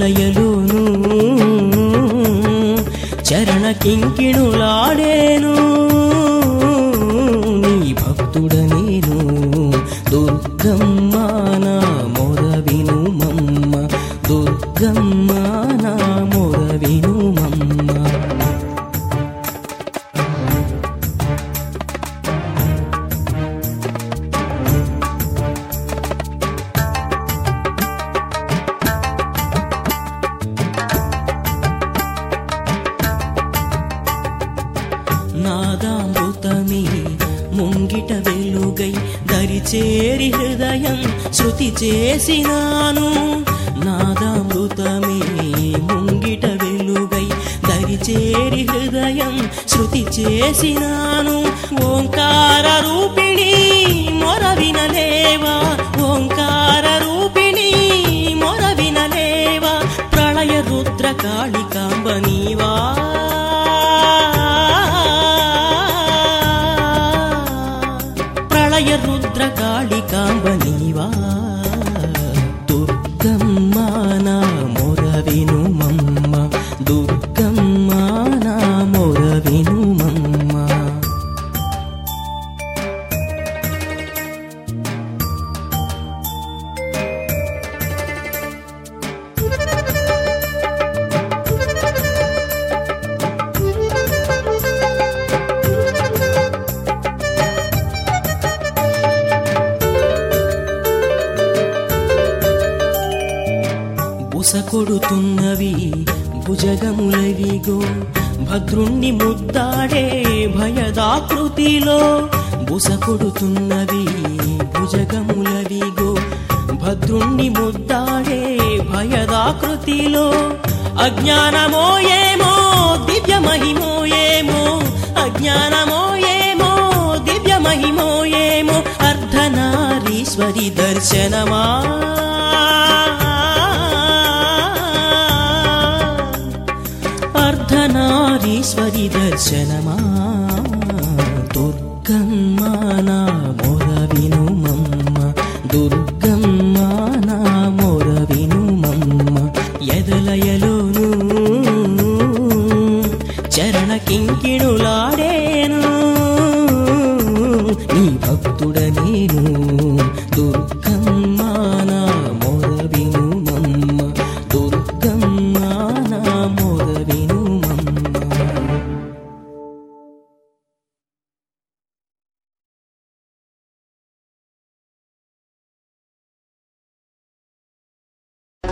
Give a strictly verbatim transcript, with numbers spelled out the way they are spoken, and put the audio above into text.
ఎదలయలోను చరణ కింకిణులాడేను నీ భక్తుడ నేను దుర్గమ్మ నా మొర వినుమమ్మ దుర్గమ్మ నా మొర వినుమమ్మ నాదామృతమే ముంగిట వెలుగై దరిచేరి హృదయం శృతి చేసినాను నాదామృతమే ముంగిట వెలుగై దరిచేరి హృదయం శృతి చేసినాను ఓంకార రూపిణి మొర వినలేవా ఓంకార రూపిణి మొర వినలేవా ప్రళయ రుద్ర కాళికాంబ నీవా ప్రళయ రుద్ర కాళికాంబ నీవా దుర్గమ్మ నా మొర వినుమమ్మ దుర్గమ్మ నా మొర వినుమమ్మ బుసకొడుతున్నవి భుజగములవిగో భద్రుణ్ణి ముద్దాడే భయదాకృతిలో బుసకొడుతున్నవి భుజగములవిగో భద్రుణ్ణి ముద్దాడే భయదాకృతిలో అజ్ఞానమో ఏమో దివ్య మహిమో ఏమో అజ్ఞానమో ఏమో దివ్య మహిమో ఏమో అర్ధనారీశ్వరి దర్శనమా అర్ధనారీశ్వరి దర్శనమా దుర్గమ్మ నా మొర వినుమమ్మ దుర్గమ్మ నా మొర వినుమమ్మ ఎదలయలోను చరణ కింకిణులాడేను నీ భక్తుడ నేను